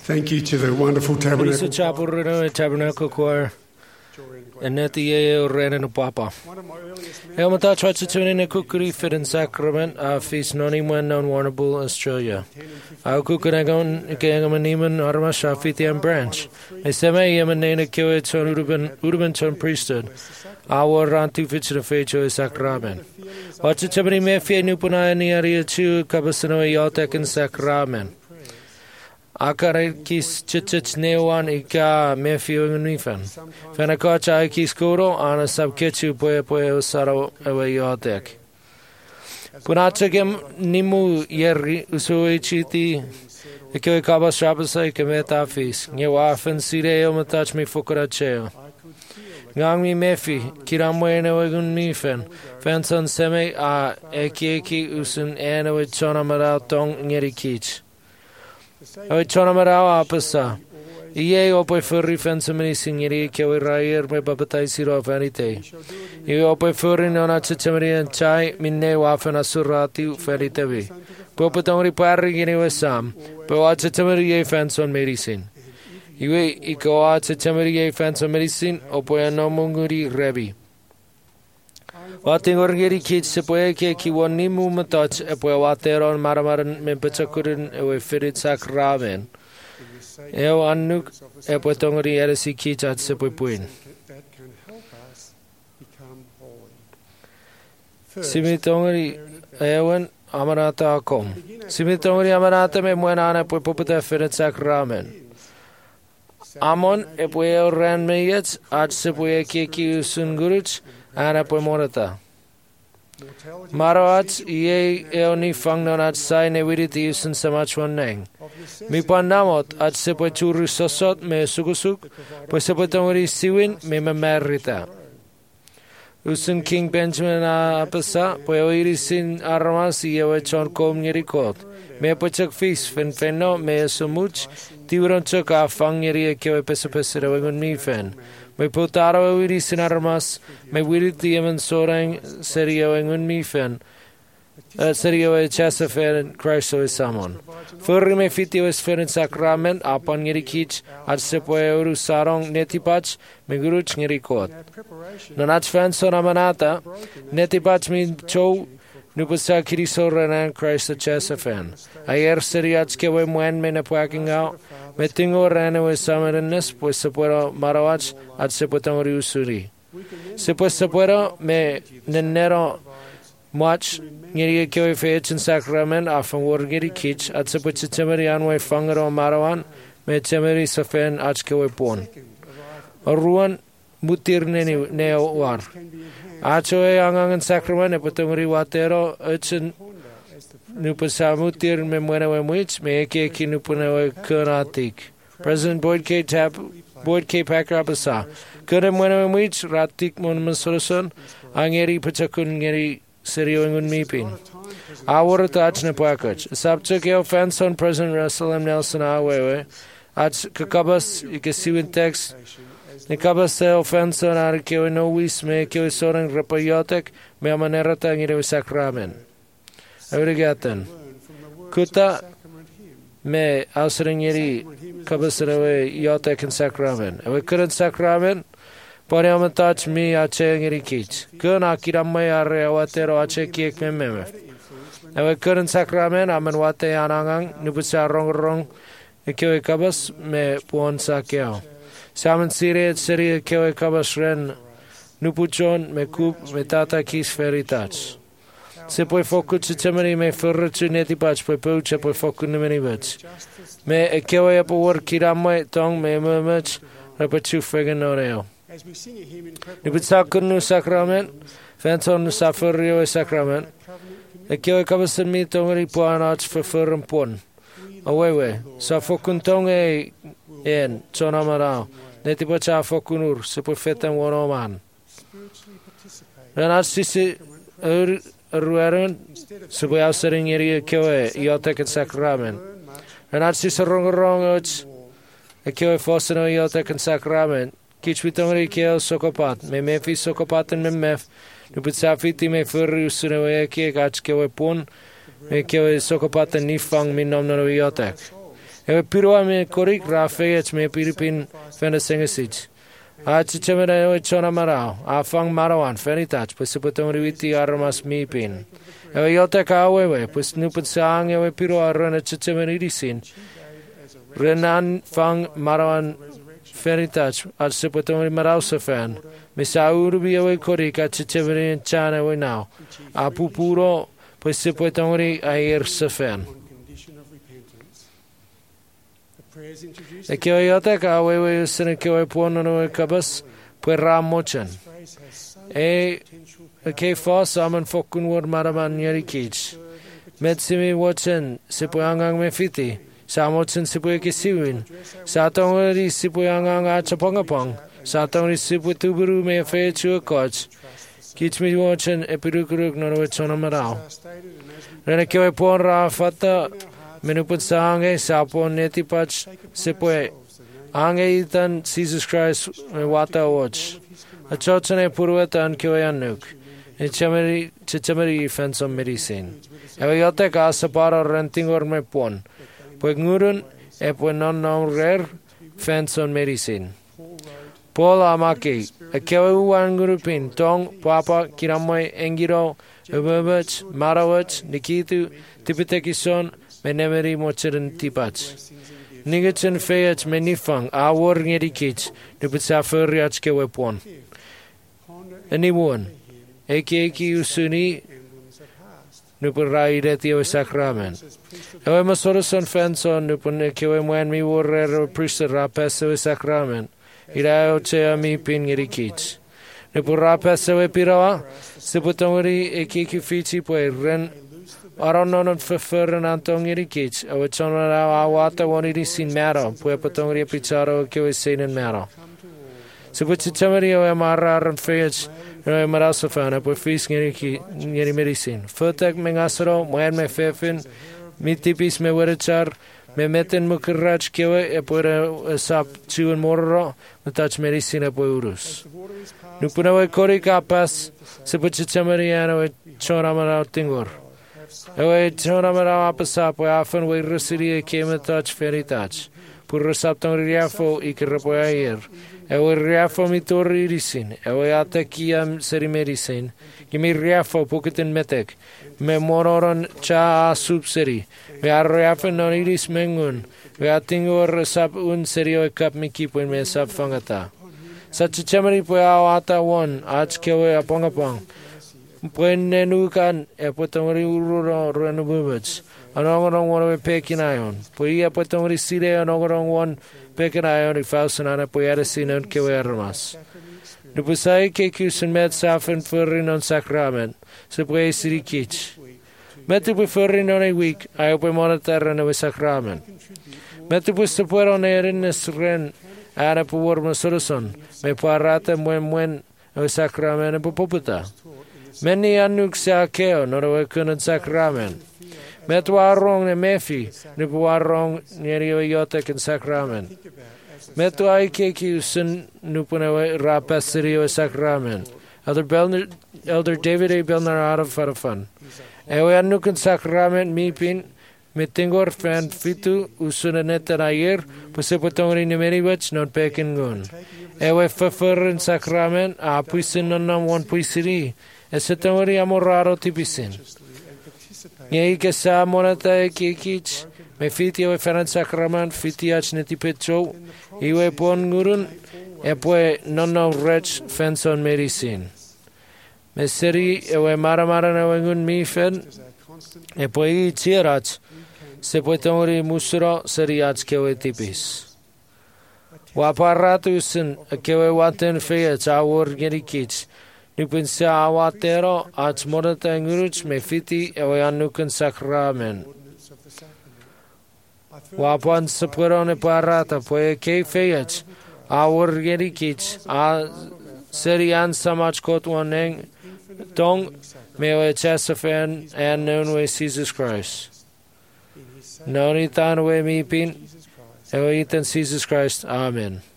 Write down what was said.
Thank you to the wonderful Cristo tabernacle. Chapel Tabernacle Choir. Eneti o rena no papa. One of my earliest E o mata tracha tune ne kukuri fit in sacrament a feast noni when non warnable Australia. A kukunagon gangamaniman armas a fitian branch. E seme yemanena kio ton urban ton priesthood. Our rantu fitch the fecho is sacrament. Watch it tabri me fie nupuna ni area chu kabasano yotek in sacrament. Akare kis chichich newan ika mefio nifan. Fenakocha kis kuro ana sabkechu poe usaro ewe yotek. Punachagem nimu yeri usui chiti ike kaba shabasa ike metafis. Nyewafen sire o matach mi fukuracheo. Ngang mi mefi kiramwene wegun mifen. Fenson seme a eki usun ene we chona maratong nyeri kich. Awe chona marao apasa. Iye opoi furri fensamini signeri che we rair me babatai siro vanite. Iye opoi furri non accettamari en chai minne wafen asurati feritevi. Popatongri parri gini we sam. Po accettamari ye fenson medicine. Iwe iko accettamari ye fenson medicine opoi anomunguri rebi. Wating orgeri kich se poe ke ki woni mu matach e poe wateron maramaran me pechakurin e we firit sakraven. Eo annuk e poe tongori eresi kich at se poe puin. that can help us become holy. Simi tongori ewen amarata akom. Simi tongori amarata me muenana poe popete firit sakraven. Amon e poe o ran me yets at se poe ke ki usunguruch ana poe morata. Maroats ie eoni fangnon at sai ne wiriti usun samachwan neng. Mi panamot at sepo churu sosot me sugusuk, po sepo tongori siwin me merita. Usun King Benjamin apasa, po irisin armas ie chon kom nyerikot. Me pochak fis fenno me sumuch, tiuron chok a fang nyeri ke pesapesere wengun mi fen. Me putaro irisin armas, me wiriti yemen sorang serio wengun mi fen. Serio e chasafer Christo e samon. Furri me fitio es feren sacrament apan ngeri kich at sepo euru sarong netipach me guruch ngeri kot. Nanach fan son amanata netipach mi chow nupasa kiriso renan Christo chasafen. Ayer seriach ke we muen me napaking out me tingo rene we samarenes pues sepuero marawach at sepotongori usuri. Sepuero me nenero much ngiri ke we fetch in sacrament afan worgiri kich at sepuchitemeri anwe fangero marawan me temeri safen ach ke we pon. Ruan mutir neo war. Acho e angangan sacrament e potongori watero echen nupasa mutir me muena we muich me eke ki nupuna we kunatik. President Boyd K. Packer apasa. Kuna muena we muich ratik mon masoroson angeri pachakun ngeri serio ingun mipin. Awar touch na package. Subject yo fanson President Russell M. Nelson awewe. At kakabas ikasiwin text. Nikabas se ofenson ar kewe no wis me kewe sorang rapayotek me amanerata ngire sakramen. Obrigatan. Kuta me ausringiri kabasarawe yotek in sakramen. Ewe kuran sakramen. Pone amatach mi ache ngiri kich. Kun akiramay are awatero ache kiek me memef. Ewe kuran sakramen aman wate anangang nubusa rong kewe kabas me puon sa keo. Saman sire et serie kewe kabas ren nupuchon me kup me tata kis feritach. Se poi foku chitemeri me furrutu netipach poi pucha poi foku numenibach. Me kewe apo wor kiramay tong me mumach rapachu fegan oreo. Nipitsakun nu sakrament, fenton nu safurio e sakrament. Kewe kabasan mi tongeri puanach furrum pon. Awewe, sa fokun tong e en chona marao. Netipach a fokunur, se poi fetan wanoman. Renach sisi rueren, se poi ausering iri kewe iotek et sakrament. Renach sisi rong e kewe foseno iotek et sakrament. Kich vitongri keo sokopat, me mefi sokopaten me mef, nupitsafiti me furri usune eke kach kewe pon, me kewe sokopaten nifang min nomno iotek. Ewe pirua me korik ra feyach me piripin fena sengesich. A chichamera ewe chona marao. A fang marawan fenitach. Pues sepotong riviti armas mi pin. Ewe yote ka awewe. Pues nuput saang ewe pirua rena chichamera irisin. Renan fang marawan fenitach. At sepotong marao sa fen. Misa urubi ewe korik a chichamera in chana ewe now. A pupuro. Pues sepotong ri air sa fen. E kio yote ka wewe usine kio e puono no e kabas pue ra mochan. E ke fos aman fokun wor maraman yeri kich. Met simi watchen se pue angang me fiti. Sa mochan se pue kisiwin. Sa tongeri se pue angang a chapongapong. Sa tongeri se pue tuburu me fe chua koch. Kich mi watchen e pirukuruk no e chona marao. Rene kio e puon ra fata menuput sa ange sa po neti pach sepue ange itan Jesus Christ wata watch a chochane purweta an kyoyanuk e chameri fensom medicine ewe yote ka saparo rentingor me pon pue ngurun e pue non rer fensom medicine Paul amaki e kewe uan gurupin tong papa kiramoy engiro ubebach marawach nikitu tipitekison menemeri mocheren tipach. Nigitsen feyach menifang awor ngedikich nuput safuriach ke wepon. Anyone eki usuni nuput raideti o sakramen. Ewe masoroson fenson nupun kewe mwen mi worrer priester rapes o sakramen. Ira o chea mi pin ngedikich. Nuput rapes o pirawa seputongri eki fichi pue ren Aronon förrän antongeri kich, och chonara awata woniri sin mero, pue patongri picharo kewe sinen mero. Så på chichamari och amarar en fej, och marasofana på fiskeri medicin. Fötak med asro, moen med fefin, mitipis med werechar, med meten mukrach kewe, på sap chuen morro, med touch medicina på urus. Nu på några korika pass, så på chichamari och chonamara tingor. Ewe chona mara apasa po afan we resiri keme touch feri touch. Pur resaptong riafo ikirapoya ir. Ewe riafo mitori risin. Ewe atakia seri medicine. Gimi riafo pukitin metek. Me mororon cha asub seri. We arriafo non iris mengun. We atingor resap un serio e kap mikipo in me sap fangata. Sa chichamari po awata won. Ach kewe apongapong. Pwene nukan e potongri ururo renububits. Anongorong one pekinayon. Puia potongri sire anongorong one pekinayon ifausanana puiada sinon kewermas. Nupusai kekusen met safen furrin on sacrament. Se pue siri kich. Metu pu furrin on a week. Ayo pu monetara no sacrament. Metu pu stupueron erin ren. Ana pu worma soluson. Me parata mwen o sacrament pu puputa. Meni anuk sa keo no we kunun sakramen. Met warong ne mefi ne warong nerio yotek in sakramen. Met ai keki sun nupune rapasirio sakramen. Elder David A. Belner out of Farafan. Ewe anuk in sakramen mi pin mitingor fan fitu usunanet ayer pusepotongri nimeriwach non pekin gun. Ewe fafer in sakramen a puisin non one puisiri. Esetamori amoraro tipisin. Yei ke sa monata e kikich, me fiti o feran sakraman, fiti ach netipecho, iwe pon ngurun, e pue nono rech fenson medicine. Me seri ewe maramara na wengun mi fen, e pue i chirach, se pue tongri musuro seri ach kewe tipis. Waparatu sin, kewe waten fea chawor gerikich, Nupin sa awatero ach morata nguruch me fiti ewe anukan sakramen. Wapan sapurone parata poe ke feyach awor gerikich a serian samach kot waneng tong mewe chesafen and known way Jesus Christ. Noni tan we mi pin ewe itan Jesus Christ. Amen.